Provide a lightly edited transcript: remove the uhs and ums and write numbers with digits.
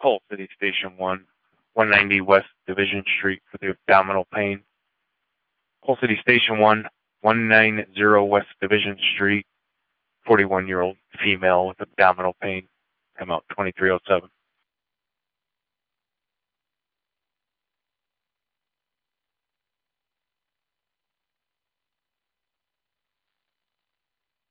Call City Station 1, 190 West Division Street for the abdominal pain. Call City Station 1, 190 West Division Street, 41-year-old female with abdominal pain. Come out 2307.